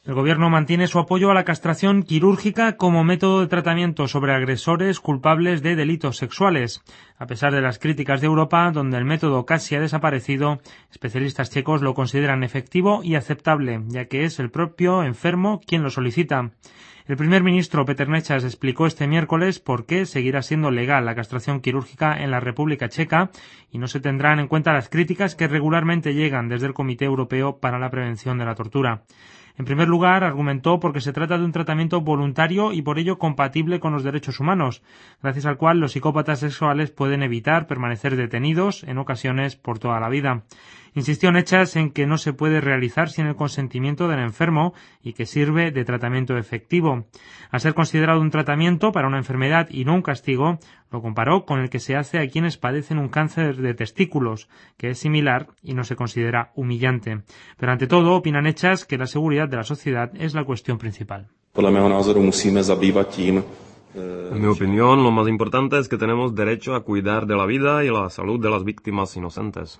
El gobierno mantiene su apoyo a la castración quirúrgica como método de tratamiento sobre agresores culpables de delitos sexuales. A pesar de las críticas de Europa, donde el método casi ha desaparecido, especialistas checos lo consideran efectivo y aceptable, ya que es el propio enfermo quien lo solicita. El primer ministro Petr Nečas explicó este miércoles por qué seguirá siendo legal la castración quirúrgica en la República Checa y no se tendrán en cuenta las críticas que regularmente llegan desde el Comité Europeo para la Prevención de la Tortura. En primer lugar, argumentó porque se trata de un tratamiento voluntario y por ello compatible con los derechos humanos, gracias al cual los psicópatas sexuales pueden evitar permanecer detenidos, en ocasiones por toda la vida. Insistió Nečas en que no se puede realizar sin el consentimiento del enfermo y que sirve de tratamiento efectivo. Al ser considerado un tratamiento para una enfermedad y no un castigo, lo comparó con el que se hace a quienes padecen un cáncer de testículos, que es similar y no se considera humillante. Pero ante todo, opina Nečas que la seguridad de la sociedad es la cuestión principal. En mi opinión, lo más importante es que tenemos derecho a cuidar de la vida y la salud de las víctimas inocentes.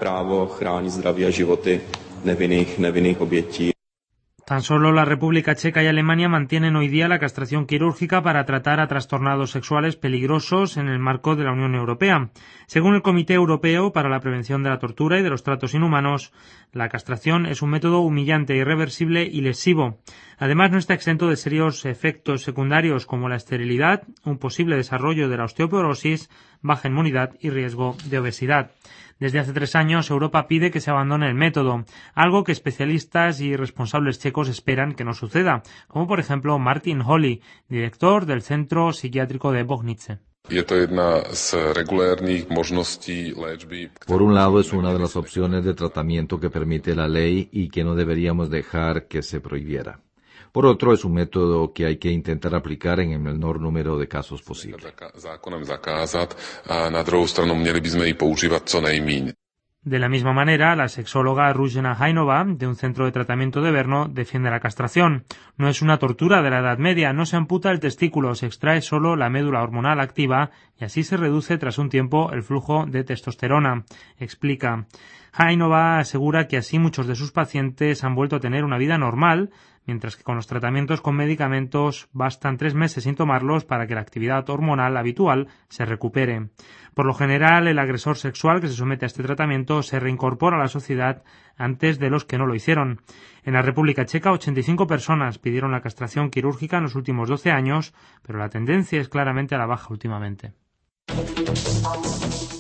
Tan solo la República Checa y Alemania mantienen hoy día la castración quirúrgica para tratar a trastornados sexuales peligrosos en el marco de la Unión Europea. Según el Comité Europeo para la Prevención de la Tortura y de los Tratos Inhumanos, la castración es un método humillante, irreversible y lesivo. Además, no está exento de serios efectos secundarios como la esterilidad, un posible desarrollo de la osteoporosis, baja inmunidad y riesgo de obesidad. Desde hace 3 años, Europa pide que se abandone el método, algo que especialistas y responsables checos esperan que no suceda, como por ejemplo Martin Holly, director del Centro Psiquiátrico de Bohnice. Por un lado, es una de las opciones de tratamiento que permite la ley y que no deberíamos dejar que se prohibiera. Por otro, es un método que hay que intentar aplicar en el menor número de casos posible. De la misma manera, la sexóloga Ruzena Hainova, de un centro de tratamiento de Brno, defiende la castración. No es una tortura de la Edad Media, no se amputa el testículo, se extrae solo la médula hormonal activa y así se reduce tras un tiempo el flujo de testosterona, explica. Hainova asegura que así muchos de sus pacientes han vuelto a tener una vida normal, mientras que con los tratamientos con medicamentos bastan 3 meses sin tomarlos para que la actividad hormonal habitual se recupere. Por lo general, el agresor sexual que se somete a este tratamiento se reincorpora a la sociedad antes de los que no lo hicieron. En la República Checa, 85 personas pidieron la castración quirúrgica en los últimos 12 años, pero la tendencia es claramente a la baja últimamente.